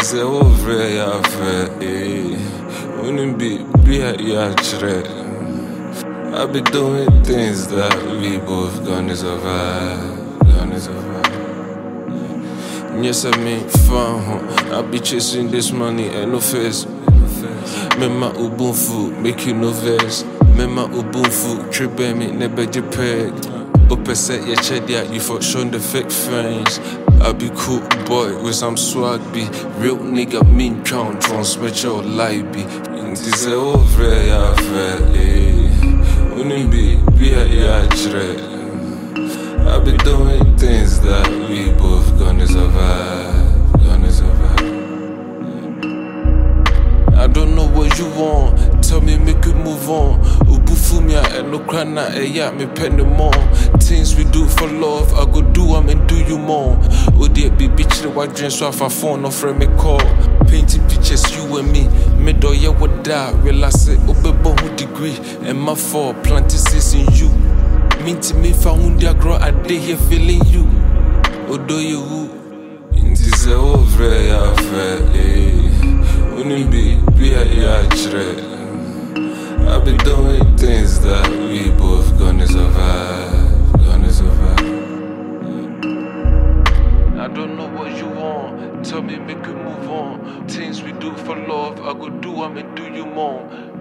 say over ya fe, wouldn't be at ya tre. I be doing things that we both gonna survive, gonna survive. Yes, I mean fun, I be chasing this money and no face. Me ma ubunfu, make you no verse. Me ma ubunfu, tribe me never peg. Open set your chedia, you for showing the fake friends. I be cool boy with some swag be real nigga mean count transmit your life be. This is over ya fe, wouldn't be at ya tre. I be doing things that we both gonna survive, gonna survive. I don't know what you want, tell me make you move on. Ubufumia and no crana, yeah, me penny more. Things we do for love, I go do them and do you more. Oh dear, be bitch, the white dreams, so if I phone, no friend me call. Painting pictures, you and me, middle yeah would die. Realize it, obebo who degree, and my fall, planted seeds in you. Mean to me, found ya grow, I day here feeling you. Odo you who, in this over ya fe, wouldn't be at ya tre. I be doing things that we both gonna survive, gonna survive. I don't know what you want, tell me make you move on. Things we do for love, I go do them and do you more.